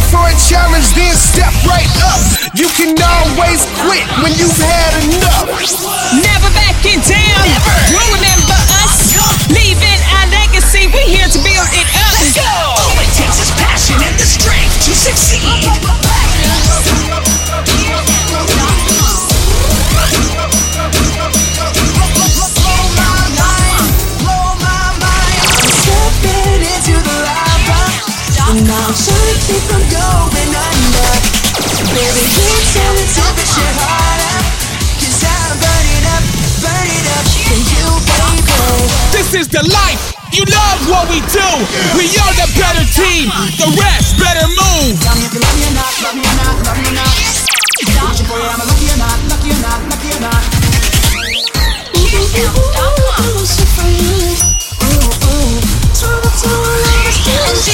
for a challenge, then step right up. You can always quit when you've had enough. Never backing down. You'll remember us. Leaving our legacy. We're here to build it up. Let's go. All it takes is passion and the strength to succeed. And I'm trying to keep from going under. Baby, keep telling to the shit harder. Cause I'm burning up for you, baby. This is the life. You love what we do. We are the better team. The rest better move. Tell me if you love me or not, love me or not, love me or not. Love you, boy, I'm a lucky or not, lucky or not, lucky or not. Ooh, shit for you. Ooh, try to tell her I'm still.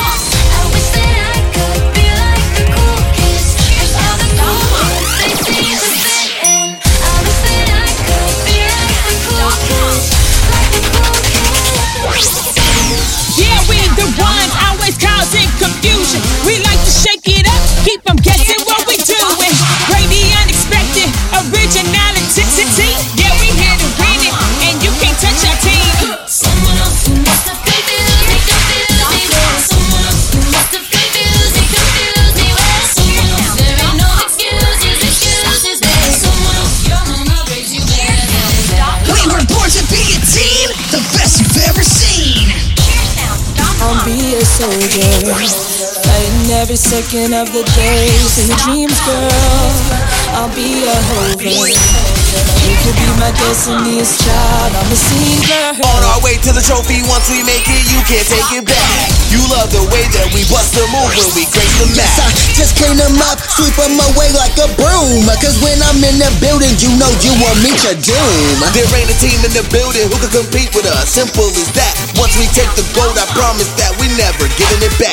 Confusion. We like to shake it up, keep them guessing what we doing. Bring the unexpected, originality. Yeah, we here to win it, and you can't touch our team. Someone else who must have confused me. Someone else who must have confused me. Someone else, there ain't no excuses. There's someone else, your mama raised you better. We were born to be a team, the best you've ever seen. I'll be a soldier, fighting every second of the day for your dreams, girl. I'll be a hover. You could be my Destiny's Child. I'm a singer. On our way to the trophy, once we make it, you can't take it back. You love the way that we bust the move when we grace the mat. I just clean them up, sweep them away like a broom. Cause when I'm in the building, you know you will meet your doom. There ain't a team in the building who can compete with us. Simple as that. Once we take the gold, I promise that we never giving it back.